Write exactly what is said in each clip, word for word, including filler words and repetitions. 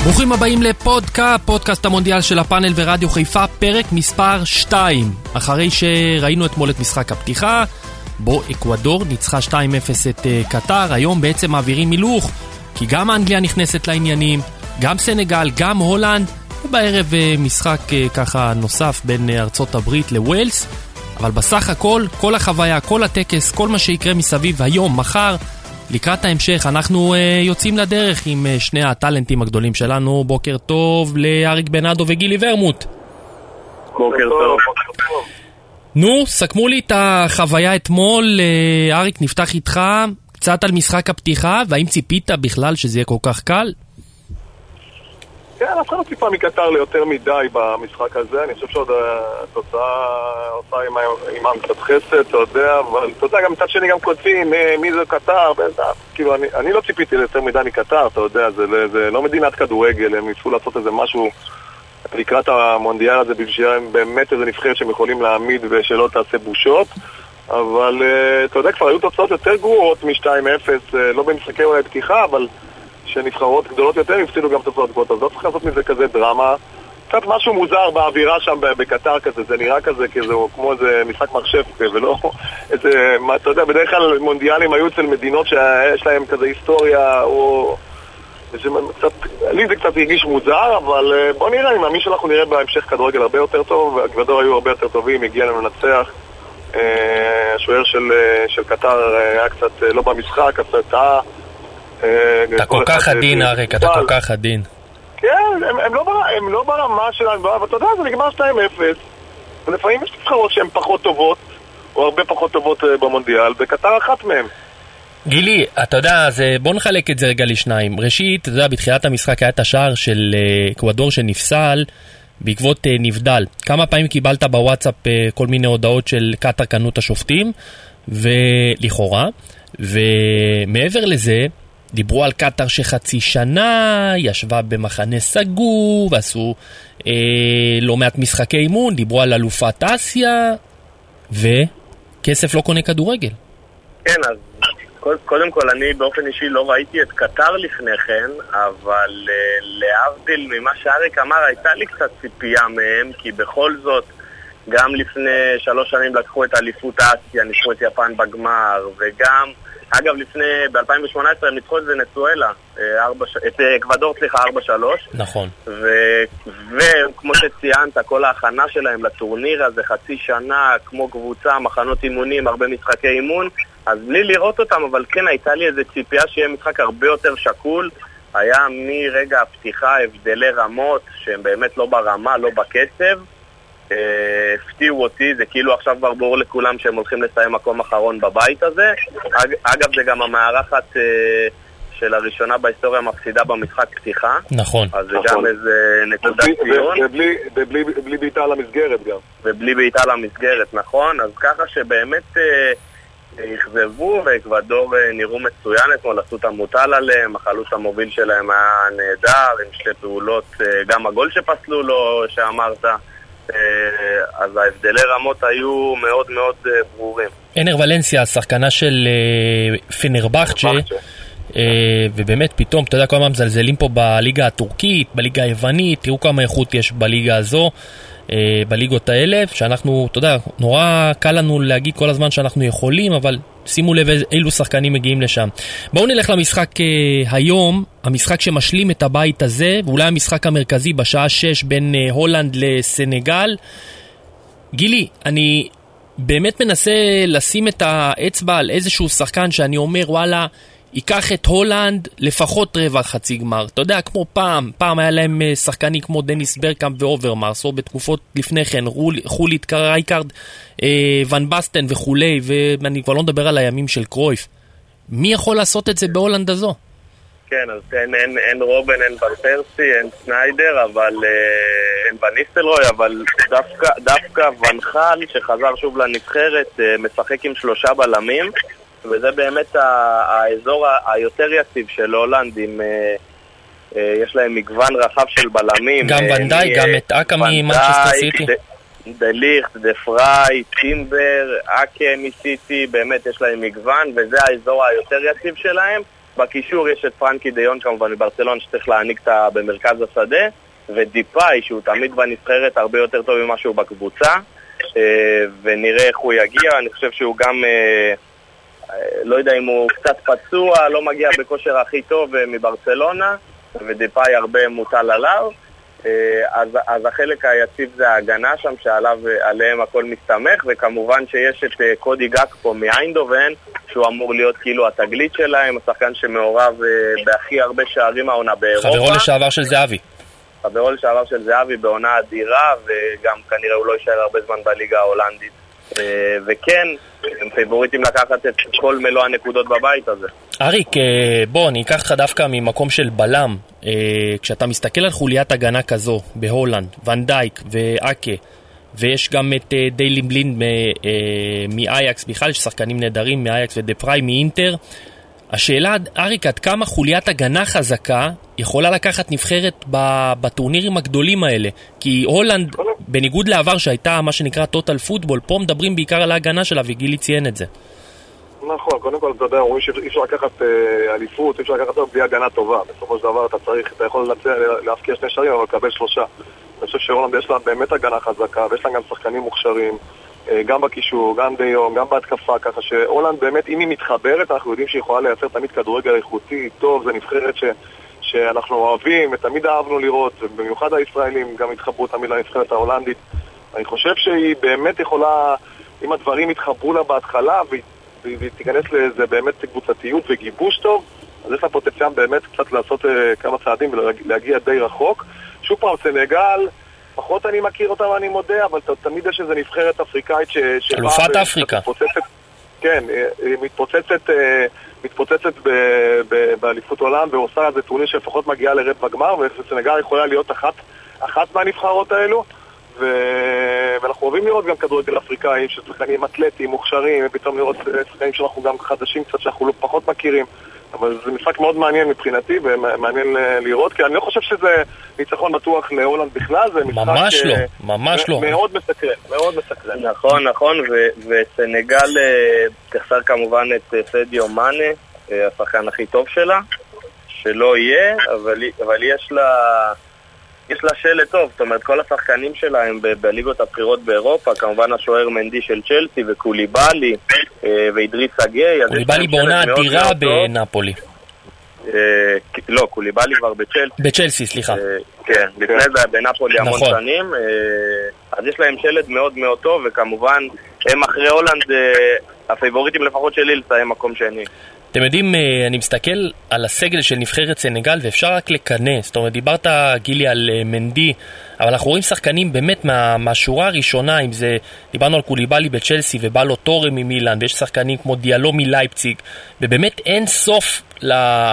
ברוכים הבאים לפודקה, פודקאסט המונדיאל של הפאנל ורדיו חיפה, פרק מספר שתיים. אחרי שראינו אתמול את משחק הפתיחה, בו אקוודור ניצחה שתיים אפס את קטר, היום בעצם מעבירים מילוך, כי גם אנגליה נכנסת לעניינים, גם סנגל, גם הולנד, ובערב משחק ככה נוסף בין ארצות הברית לווילס, אבל בסך הכל, כל החוויה, כל הטקס, כל מה שיקרה מסביב היום, מחר, לקראת ההמשך, אנחנו uh, יוצאים לדרך עם uh, שני הטלנטים הגדולים שלנו. בוקר טוב לאריק בנאדו וגילי ורמוט. בוקר טוב. נו, סכמו לי את החוויה אתמול. uh, אריק, נפתח איתך קצת על משחק הפתיחה, והאם ציפית בכלל שזה יהיה כל כך קל? כן, אף אחד לא ציפה מקטר ליותר מדי במשחק הזה. אני חושב שעוד התוצאה עושה עימם קצת חסד, אתה יודע, אבל אתה יודע, גם מצד שני גם קוצים, מי זה קטר, כאילו, אני, אני לא ציפיתי ליותר מדי מקטר, אתה יודע, זה, זה לא מדינת כדורגל, הם ניסו לעשות איזה משהו לקראת המונדיאל הזה, בשביל באמת איזה נבחרת שהם יכולים להעמיד ושלא תעשה בושות, אבל אתה יודע, כבר היו תוצאות יותר גרועות מ-שתיים אפס, לא במשחקי אולי פתיחה, אבל שנבחרות גדולות יותר הפסידו גם תוצאות גדולות, אז לא צריך לעשות מזה כזה דרמה. קצת משהו מוזר באווירה שם בקטר כזה, זה נראה כזה כמו איזה משחק מחשב, ולא איזה, מה, אתה יודע, בדרך כלל מונדיאלים היו אצל מדינות שיש להם כזה היסטוריה, או קצת, לי זה קצת הרגיש מוזר, אבל בוא נראה, אני מאמין שאנחנו נראה בהמשך כדורגל הרבה יותר טוב, והגוודור היו הרבה יותר טובים, הגיע לנו לנצח. השוער של, של קטר היה קצת לא במשחק, קצת טעה. אתה כל כך עדין, אריק, אתה כל כך עדין. כן, הם לא ברמה שלנו, ואתה יודע, זה נגמר שתיים אפס, ולפעמים יש נבחרות שהן פחות טובות, או הרבה פחות טובות במונדיאל, וקטר אחת מהן. גילי, אתה יודע, בוא נחלק את זה רגע לשניים. ראשית, אתה יודע, בתחילת המשחק היה את השער של אקוודור שנפסל בעקבות נבדל. כמה פעמים קיבלת בוואטסאפ כל מיני הודעות של קטר קנו את השופטים, ולכאורה, ומעבר לזה, דיברו על קטר שחצי שנה ישבה במחנה סגור ועשו אה, לא מעט משחקי אימון, דיברו על אלופת אסיה, וכסף לא קונה כדורגל. כן, אז קודם כל אני באופן אישי לא ראיתי את קטר לפני כן, אבל אה, להבדיל ממה שאריק אמר, הייתה לי קצת ציפייה מהם, כי בכל זאת גם לפני שלוש שנים לקחו את אליפות אסיה, ניצחו את יפן בגמר, וגם אגב, לפני, ב-אלפיים שמונה עשרה הם ניצחו את ונצואלה, את אקוודור, סליחה, ארבע שלוש. נכון. וכמו שציינת, כל ההכנה שלהם לטורניר הזה, חצי שנה, כמו קבוצה, מחנות אימונים, הרבה משחקי אימון, אז בלי לראות אותם, אבל כן הייתה לי איזו ציפייה שיהיה משחק הרבה יותר שקול. היה מרגע הפתיחה הבדלי רמות, שהם באמת לא ברמה, לא בקצב. הפתיעו אותי, זה כאילו עכשיו כבר ברור לכולם שהם הולכים לסיים מקום אחרון בבית הזה. אגב, זה גם המערכת של הראשונה בהיסטוריה מפסידה במשחק פתיחה. נכון. אז זה גם איזה נקודת ציון. ובלי בעיטה על המסגרת גם. ובלי בעיטה על המסגרת, נכון. אז ככה שבאמת הכזבו, ואקוודור נראו מצוין אתמול, עשו את המוטל עליהם, החלוץ המוביל שלהם היה נהדר, עם שתי פעולות, גם הגול שפסלו לו, שאמרת. אז ההבדלי רמות היו מאוד מאוד ברורים. אנר ולנסיה, השחקנה של פנרבחצ'ה, ובאמת פתאום, אתה יודע, כל הזמן מזלזלים פה בליגה הטורקית, בליגה היוונית, תראו כמה איכות יש בליגה הזו, בליגות האלה, שאנחנו, אתה יודע, נורא קל לנו להגיד כל הזמן שאנחנו יכולים, אבל שימו לב אילו שחקנים מגיעים לשם. בואו נלך למשחק היום, המשחק שמשלים את הבית הזה, ואולי המשחק המרכזי בשעה שש בין הולנד לסנגל. גילי, אני באמת מנסה לשים את האצבע על איזשהו שחקן שאני אומר, וואלה, ייקח את הולנד לפחות רבע חצי גמר. אתה יודע, כמו פעם, פעם היה להם שחקנים כמו דניס ברקאמפ ואוברמרס, או בתקופות לפני כן, חולית, רייקארד, אה, ון בסטן וכולי, ואני כבר לא מדבר על הימים של קרויף. מי יכול לעשות את זה בהולנד הזו? כן, אז אין, אין, אין רובן, אין ון פרסי, אין סניידר, אבל אה, אין ון ניסטלרוי, אבל דווקא, דווקא ון חל, שחזר שוב לנבחרת, אה, משחק עם שלושה בלמים, וזה באמת האזור היותר יציב של הולנד, עם, יש להם מגוון רחב של בלמים. גם ונדאי, גם את אקה ממנצ'סטר סיטי. דליכט, דפראי, טימבר, אקה מסיטי, באמת יש להם מגוון, וזה האזור היותר יציב שלהם. בקישור יש את פרנקי דיון כמובן מברצלונה שצריך להעניק אותה במרכז השדה, ודיפאי שהוא תמיד בנבחרת הרבה יותר טוב ממה שהוא בקבוצה, ונראה איך הוא יגיע. אני חושב שהוא גם, לא יודע אם הוא קצת פצוע, לא מגיע בכושר הכי טוב מברצלונה, ודיפאי הרבה מוטל עליו. אז, אז החלק היציב זה ההגנה שם שעליו, עליהם הכל מסתמך, וכמובן שיש את קודי גאקפו מאיינדובן שהוא אמור להיות כאילו התגלית שלהם, השחקן שמעורב בהכי הרבה שערים העונה באירופה, חברו לשעבר של זהבי חברו לשעבר של זהבי בעונה אדירה, וגם כנראה הוא לא יישאר הרבה זמן בליגה ההולנדית, וכן הם פייבוריטים לקחת את כל מלוא הנקודות בבית הזה. אריק, בוא, אני אקח לך דווקא ממקום של בלם. כשאתה מסתכל על חוליית הגנה כזו בהולנד, ון דייק ואקה, ויש גם את דיילין בלינד מאייקס, בכלל יש שחקנים נהדרים מאייקס ודפראי מאינטר. השאלה, אריק, עד כמה חוליית הגנה חזקה יכולה לקחת נבחרת בטורנירים הגדולים האלה? כי הולנד, בניגוד לעבר שהייתה מה שנקרא טוטל פוטבול, פה מדברים בעיקר על ההגנה שלה, וגילי ציין את זה. נכון, קודם כל אתה יודע, אומרים שאי אפשר לקחת אליפות, אי אפשר לקחת בלי הגנה טובה. בסופו של דבר אתה צריך, אתה יכול להפקיע שני שערים אבל לקבל שלושה. אני חושב שהולנד יש לה באמת הגנה חזקה, ויש לה גם שחקנים מוכשרים, גם בקישור, גם דיום, גם בהתקפה, ככה שהולנד באמת, אם היא מתחברת, אנחנו יודעים שהיא יכולה לייצר תמיד כדורגל איכותי, טוב, זה נבחרת ש... שאנחנו אוהבים, ותמיד אהבנו לראות, במיוחד הישראלים גם התחברו תמיד לנבחרת ההולנדית. אני חושב שהיא באמת יכולה, אם הדברים יתחברו לה בהתחלה, והיא תיכנס לזה באמת קבוצתיות וגיבוש טוב, אז יש לה פוטנציאל באמת קצת לעשות uh, כמה צעדים ולהגיע די רחוק. שוב פעם, סנגל, פחות אני מכיר אותם, אני מודה, אבל תמיד יש איזו נבחרת אפריקאית ש... אלופת אפריקה. מתפוצצת, כן, היא מתפוצצת, מתפוצצת באליפות עולם, ועושה איזה טורניר שלפחות מגיעה לרבע הגמר, וסנגל יכולה להיות אחת, אחת מהנבחרות האלו, ו... ואנחנו אוהבים לראות גם כדורגל אפריקאים, ששחקנים אתלטיים, מוכשרים, ופתאום לראות שחקנים שאנחנו גם חדשים קצת, שאנחנו לא פחות מכירים. אבל זה משחק מאוד מעניין מבחינתי, ומעניין לראות, כי אני לא חושב שזה ניצחון בטוח להולנד בכלל, זה משחק ממש לא, ממש לא. מאוד מסקרן, מאוד מסקרן. נכון, נכון, וסנגל תחסר כמובן את סדיו מאנה, השחקן הכי טוב שלה, שלא יהיה, אבל יש לה... יש לה שלט טוב, זאת אומרת, כל השחקנים שלה הם ב- בליגות הבחירות באירופה, כמובן השוער מנדי של צ'לסי וקוליבאלי אה, ואידריס אגי. קוליבאלי בעונה אדירה בנאפולי. אה, לא, קוליבאלי כבר בצ'לסי. בצ'לסי, סליחה. אה, כן, לפני זה בנאפולי המון נכון. שנים. אה, אז יש להם שלט מאוד מאוד טוב, וכמובן הם אחרי הולנד, אה, הפייבוריטים לפחות שלי לסיים מקום שני. אתם יודעים, אני מסתכל על הסגל של נבחרת סנגל ואפשר רק לקנא. זאת אומרת, דיברת גילי על מנדי, אבל אנחנו רואים שחקנים באמת מה, מהשורה הראשונה, אם זה, דיברנו על קוליבאלי בצ'לסי ובאלו טורה ממילאן, ויש שחקנים כמו דיאלו מלייפציג, ובאמת אין סוף לא,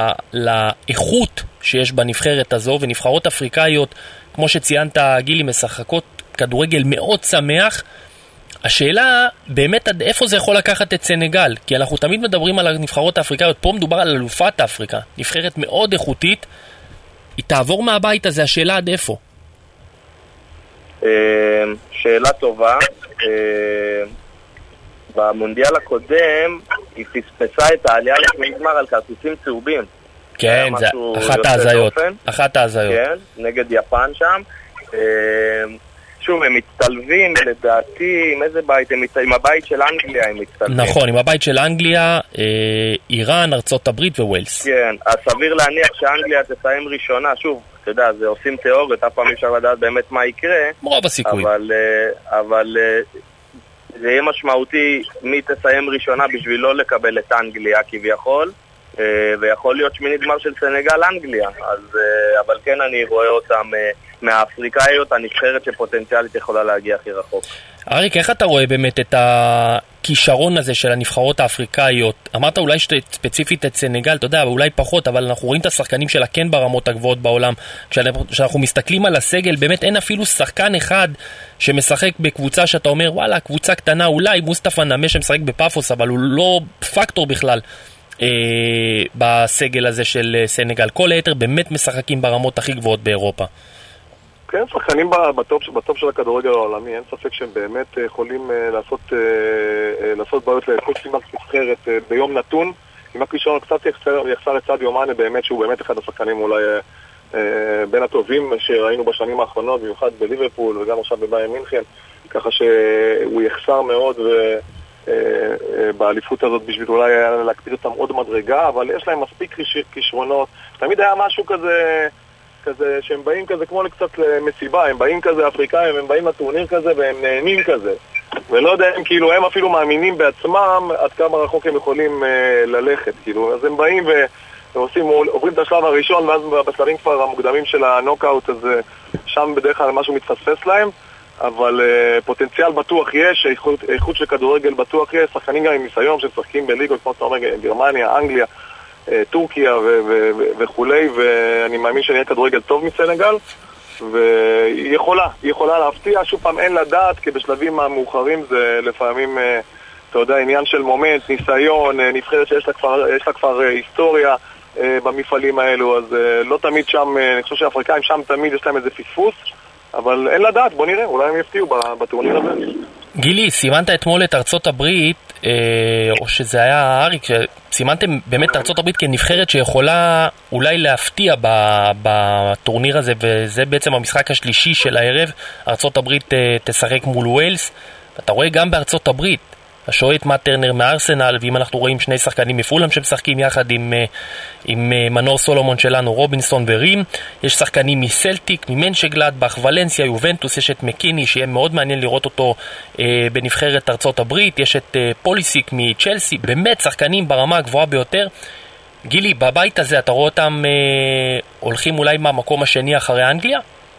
לאיכות שיש בנבחרת הזו, ונבחרות אפריקאיות, כמו שציינת גילי, משחקות כדורגל מאוד שמח. השאלה באמת עד איפה זה יכול לקחת את סנגל, כי אנחנו תמיד מדברים על הנבחרות האפריקאיות, פה מדובר על אלופת אפריקה, נבחרת מאוד איכותית, היא תעבור מהבית הזה, השאלה עד איפה? שאלה טובה. במונדיאל הקודם היא פספסה את העלייה לגמר על כרטיסים צהובים. כן, זה אחת ההזיות, אחת ההזיות. כן, נגד יפן שם. שוב, הם מצטלבים, לדעתי, עם איזה בית? הם מצטלבים, עם הבית של אנגליה הם מצטלבים. נכון, עם הבית של אנגליה, אה, איראן, ארצות הברית וווילס. כן, אז סביר להניח שאנגליה תסיים ראשונה, שוב, אתה יודע, זה עושים תיאוריות, אף פעם אפשר לדעת באמת מה יקרה. רוב הסיכוי. אבל, אבל זה יהיה משמעותי מי תסיים ראשונה בשביל לא לקבל את אנגליה כביכול, ויכול להיות שמינית גמר של סנגל אנגליה, אז, אבל כן אני רואה אותם מהאפריקאיות הנבחרת שפוטנציאלית יכולה להגיע הכי רחוק. אריק, איך אתה רואה באמת את הכישרון הזה של הנבחרות האפריקאיות? אמרת אולי ספציפית את סנגל, אתה יודע, אולי פחות, אבל אנחנו רואים את השחקנים שלה כן ברמות הגבוהות בעולם. כשאנחנו מסתכלים על הסגל, באמת אין אפילו שחקן אחד שמשחק בקבוצה שאתה אומר, וואלה, קבוצה קטנה, אולי מוסטפא נמי שמשחק בפאפוס, אבל הוא לא פקטור בכלל אה, בסגל הזה של סנגל. כל היתר באמת משחקים ברמות הכי גבוהות באירופה. כן, שחקנים בטופ, בטופ של הכדורגל העולמי, אין ספק שהם באמת יכולים לעשות, לעשות בעיות לכל סימן נבחרת ביום נתון, עם הכישרון קצת יחסר, יחסר לצד יומנה באמת, שהוא באמת אחד השחקנים אולי אה, בין הטובים שראינו בשנים האחרונות, במיוחד בליברפול וגם עכשיו בביירן מינכן, ככה שהוא יחסר מאוד ו... באליפות הזאת בשביל אולי להקפיד אותם עוד מדרגה, אבל יש להם מספיק כישרונות. תמיד היה משהו כזה, כזה שהם באים כזה כמו קצת למסיבה, הם באים כזה אפריקאים, הם באים לטורניר כזה והם נהנים כזה. ולא יודע, הם כאילו, הם אפילו מאמינים בעצמם עד כמה רחוק הם יכולים ללכת, כאילו. אז הם באים ועושים, עוברים את השלב הראשון, ואז בשלבים כבר המוקדמים של הנוקאוט, אז שם בדרך כלל משהו מתפספס להם. אבל uh, פוטנציאל בטוח יש, איכות, איכות של כדורגל בטוח יש, שחקנים גם עם ניסיון ששחקים בליגות, כמו שאתה אומר, גרמניה, אנגליה, uh, טורקיה וכולי, ואני מאמין שנהיה כדורגל טוב מסנגל, והיא יכולה, היא יכולה להפתיע, שוב פעם אין לדעת, כי בשלבים המאוחרים זה לפעמים, uh, אתה יודע, עניין של מומנט, ניסיון, uh, נבחרת שיש לה כבר, יש לה כבר uh, היסטוריה uh, במפעלים האלו, אז uh, לא תמיד שם, uh, אני חושב שהאפריקאים שם תמיד יש להם איזה פספוס, אבל אין לדעת, בוא נראה, אולי הם יפתיעו בטורניר הזה. גילי, סימנת אתמול את ארצות הברית, או שזה היה אריק, סימנתם באמת את ארצות הברית כנבחרת שיכולה אולי להפתיע בטורניר הזה, וזה בעצם המשחק השלישי של הערב. ארצות הברית תשחק מול ווילס, ואתה רואה גם בארצות הברית, השועט מאט טרנר מארסנל, ואם אנחנו רואים שני שחקנים מפולהאם שמשחקים יחד עם, עם מנור סולומון שלנו, רובינסון ורים, יש שחקנים מסלטיק, ממנשגלדבך, ולנסיה, יובנטוס, יש את מקיני שיהיה מאוד מעניין לראות אותו אה, בנבחרת ארצות הברית, יש את אה, פוליסיק מצ'לסי, באמת שחקנים ברמה הגבוהה ביותר. גילי, בבית הזה אתה רואה אותם אה, הולכים אולי מהמקום השני אחרי אנגליה?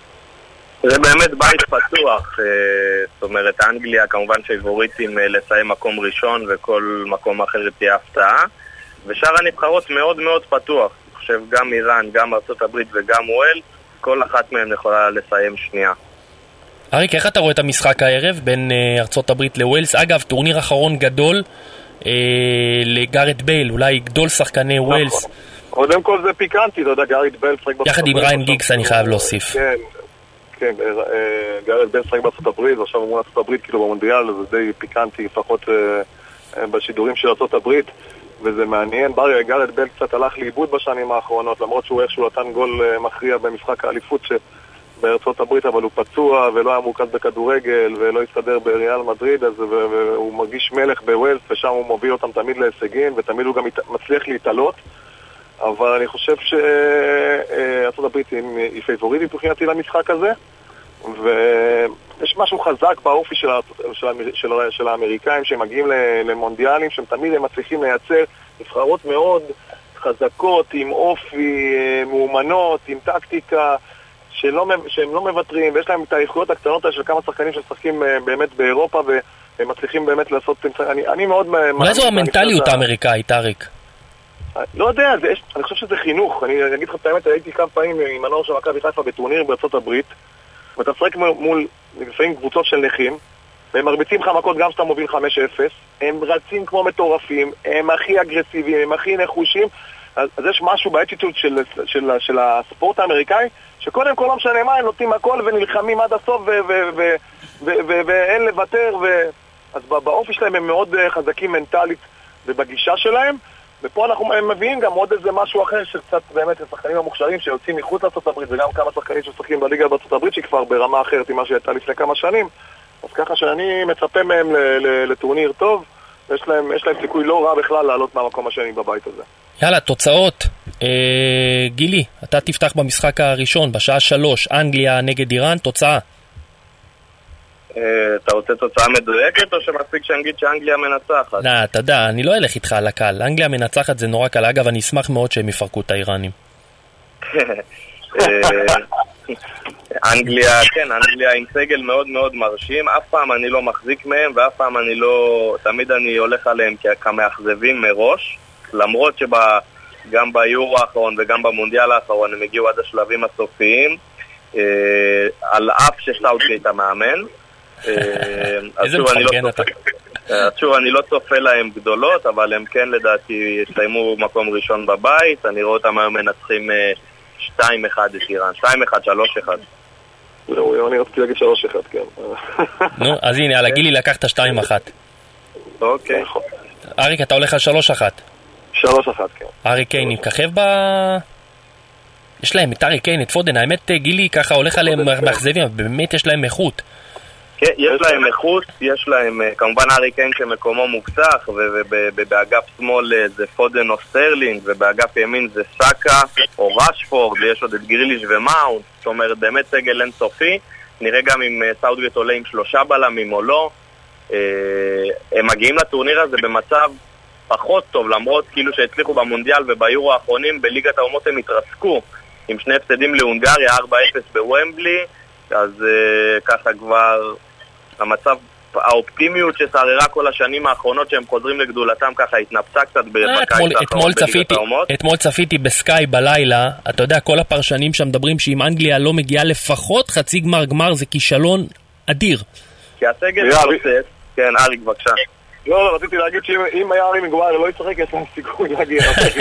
זה באמת בית פתוח, זאת אומרת, אנגליה כמובן פייבוריטים לסיים מקום ראשון וכל מקום אחר תהיה הפתעה, ושאר הנבחרות מאוד מאוד פתוח. אני חושב גם איראן, גם ארצות הברית וגם וויל, כל אחת מהן יכולה לסיים שנייה. אריק, איך אתה רואה את המשחק הערב בין ארצות הברית לווילס? אגב, טורניר אחרון גדול אה, לגארד בייל, אולי גדול שחקני ווילס. קודם כל זה פיקנטי, אתה יודע, גארד בייל יחד עם ריין גיגס אני חייב להוסיף. כן. כן, גארד בייל שחק בארצות הברית, ועכשיו אמרו ארצות הברית כאילו במונדיאל, זה די פיקנטי, לפחות בשידורים של ארצות הברית, וזה מעניין. גארד בייל קצת הלך לאיבוד בשנים האחרונות, למרות שהוא איכשהו נתן גול מכריע במשחק האליפות בארצות הברית, אבל הוא פצוע ולא היה מורכז בכדורגל ולא הסתדר בריאל מדריד, אז הוא מרגיש מלך בווילס, ושם הוא מוביל אותם תמיד להישגים, ותמיד הוא גם מצליח להתעלות. אבל אני חושב שארצות הברית היא פייבוריטית מבחינתי למשחק הזה, ויש משהו חזק באופי של, של, של, של האמריקאים שמגיעים למונדיאלים, שהם תמיד הם מצליחים לייצר נבחרות מאוד חזקות, עם אופי, מאומנות, עם טקטיקה, שלא, שהם לא מוותרים, ויש להם את האיכויות הקטנות של כמה שחקנים ששחקים באמת באירופה, והם מצליחים באמת לעשות... אני, אני מאוד... אולי זו המנטליות האמריקאית, אריק? לא יודע, זה, אני חושב שזה חינוך. אני אגיד לך את האמת, הייתי כמה פעמים עם מנור של מכבי חיפה בטורניר בארצות הברית, ואתה שחק מול לפעמים קבוצות של נכים, והם מרביצים לך מכות גם שאתה מוביל חמש אפס, הם רצים כמו מטורפים, הם הכי אגרסיביים, הם הכי נחושים, אז, אז יש משהו באטיטוד של, של, של, של הספורט האמריקאי, שקודם כל לא משנה מה, הם נותנים הכל ונלחמים עד הסוף ואין לוותר, ו... אז באופי שלהם הם מאוד חזקים מנטלית ובגישה שלהם, ופה אנחנו מביאים גם עוד איזה משהו אחר שקצת באמת השחקנים המוכשרים שיוצאים מחוץ לארצות הברית, וגם כמה שחקנים ששחקים בליגה בארצות הברית שכבר ברמה אחרת ממה שהייתה לפני כמה שנים, אז ככה שאני מצפה מהם לטורניר טוב, ויש להם, יש להם סיכוי לא רע בכלל לעלות מהמקום השני בבית הזה. יאללה, תוצאות. אה, גילי, אתה תפתח במשחק הראשון, בשעה שלוש, אנגליה נגד איראן, תוצאה. אתה רוצה תוצאה מדויקת או שמספיק שאנגיד שאנגליה מנצחת? לא, אתה יודע, אני לא אלך איתך על הקל. אנגליה מנצחת זה נורא קל. אגב, אני אשמח מאוד שהם יפרקו את האיראנים. אנגליה, כן, אנגליה עם סגל מאוד מאוד מרשים. אף פעם אני לא מחזיק מהם, ואף פעם אני לא... תמיד אני הולך עליהם כמאכזבים מראש. למרות שגם ביורו האחרון וגם במונדיאל האחרון הם הגיעו עד השלבים הסופיים. על אף שסאות'גייט המאמן. איזה מפרגן אתה. אז שוב, אני לא צופה להם גדולות, אבל הם כן לדעתי יסיימו מקום ראשון בבית. אני רואה אותם היום מנצחים שתיים אחד את איראן, שתיים אחד, שלוש אחד. לא, אני רציתי להגיד שלוש אחד, כן. נו, אז הנה, על הגילי לקחת שתיים אחת. אוקיי. אריק, אתה הולך על שלוש אחת. שלוש אחת, כן. ארי קיין מככב ב... יש להם את ארי קיין, את פודן, האמת גילי ככה הולך עליהם מאכזבים, אבל באמת יש להם איכות. כן, יש להם איכות, יש להם כמובן ארי קיין שמקומו מוקצח, ובאגף שמאל זה פודן או סטרלינג, ובאגף ימין זה סאקה או רשפורד, ויש עוד את גריליש ומאונט, זאת אומרת באמת סגל אינסופי. נראה גם אם סאוטגייט עולה עם שלושה בלמים או לא. הם מגיעים לטורניר הזה במצב פחות טוב, למרות כאילו שהצליחו במונדיאל וביורו האחרונים, בליגת האומות הם התרסקו עם שני הפסדים להונגריה, ארבע אפס בוומבלי, אז uh, ככה כבר המצב, האופטימיות ששררה כל השנים האחרונות שהם חוזרים לגדולתם ככה התנפצה קצת בקיץ האחרון בליגת האומות. אתמול צפיתי בסקאי בלילה, אתה יודע, כל הפרשנים שם מדברים שאם אנגליה לא מגיעה לפחות חצי גמר גמר זה כישלון אדיר. כי הסגל פרוצץ, כן אריק בבקשה. לא, לא, רציתי להגיד שאם היה ארי מגוואר לא ישחק, יש להם סיכוי להגיע.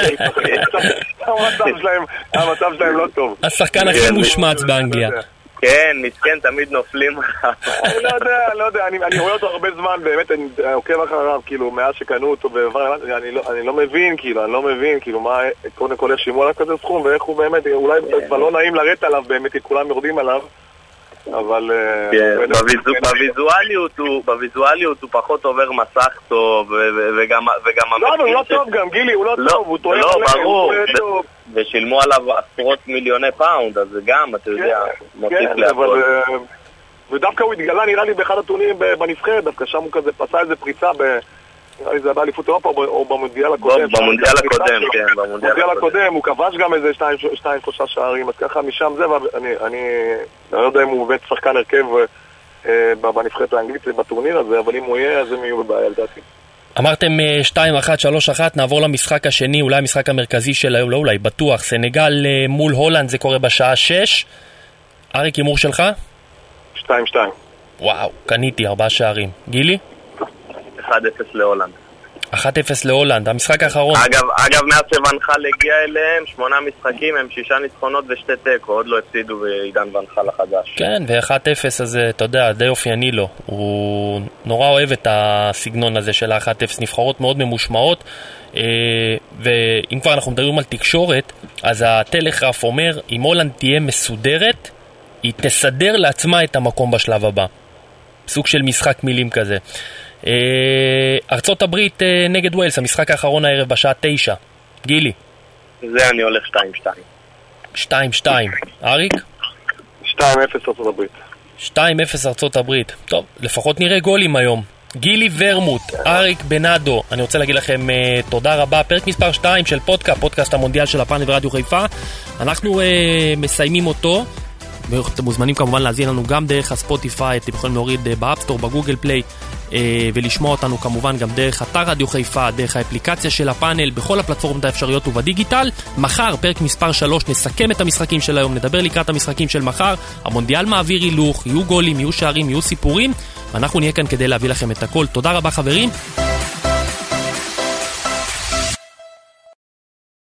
המצב שלהם לא טוב. השחקן הכי מושמץ באנגליה. כן, מסכן, תמיד נופלים. אני לא יודע, לא יודע, אני רואה אותו הרבה זמן, באמת, אני עוקב אחריו, כאילו, מאז שקנו אותו, אני לא מבין, כאילו, אני לא מבין, כאילו, מה, קודם כל יש שימו עליו כזה סכום, ואיך הוא באמת, אולי כבר לא נעים לרדת עליו, באמת, כי כולם יורדים עליו. אבל בוויזואליות הוא פחות עובר מסך טוב וגם לא, אבל הוא לא טוב גם, גילי, הוא לא טוב, הוא טועה עליו ושילמו עליו עשרות מיליוני פאונד, אז זה גם, אתה יודע, מוסיף להכל. ודווקא הוא התגלה, נראה לי, באחד הטורנירים בנבחרת, דווקא שם הוא כזה פסע איזה פריצה ב... נראה לי זה היה באליפות אירופה או במונדיאל הקודם. במונדיאל הקודם, כן, במונדיאל הקודם. הוא כבש גם איזה שתיים, שלושה שערים, אז ככה משם זה, ואני לא יודע אם הוא באמת שחקן הרכב בנבחרת האנגלית בטורניר הזה, אבל אם הוא יהיה, אז הם יהיו בבעיה, לדעתי. אמרתם שתיים אחת, שלוש אחת, נעבור למשחק השני, אולי המשחק המרכזי של היום, לא אולי, בטוח. סנגל מול הולנד, זה קורה בשעה שש. אריק, הימור שלך? שתיים שתיים. וואו, קניתי, ארבעה שערים. גילי? אחד אפס להולנד. אחד אפס להולנד, המשחק האחרון. אגב, אגב, מאז שונחל הגיע אליהם, שמונה משחקים, הם שישה ניצחונות ושתי תיקו, עוד לא הפסידו בעידן ונחל החדש. כן, ו-אחד אפס הזה, אתה יודע, די אופייני לו. הוא נורא אוהב את הסגנון הזה של ה-אחד אפס, נבחרות מאוד ממושמעות, ואם כבר אנחנו מדברים על תקשורת, אז הטלגרף אומר, אם הולנד תהיה מסודרת, היא תסדר לעצמה את המקום בשלב הבא. סוג של משחק מילים כזה. ארצות הברית נגד ווילס, המשחק האחרון הערב בשעה תשע. גילי. זה אני הולך שתיים שתיים. שתיים שתיים. אריק? שתיים אפס ארצות הברית. שתיים אפס ארצות הברית. טוב, לפחות נראה גולים היום. גילי ורמוט, אריק בנאדו, אני רוצה להגיד לכם uh, תודה רבה. פרק מספר שתיים של פודקאסט, פודקאסט המונדיאל של הפאנל ורדיו חיפה. אנחנו uh, מסיימים אותו. אתם מוזמנים כמובן להזין לנו גם דרך הספוטיפיי, אתם יכולים להוריד באפסטור, בגוגל פליי, ולשמוע אותנו כמובן גם דרך אתר רדיו חיפה, דרך האפליקציה של הפאנל, בכל הפלטפורמות האפשריות ובדיגיטל. מחר, פרק מספר שלוש, נסכם את המשחקים של היום, נדבר לקראת המשחקים של מחר. המונדיאל מעביר הילוך, יהיו גולים, יהיו שערים, יהיו סיפורים, ואנחנו נהיה כאן כדי להביא לכם את הכל. תודה רבה חברים.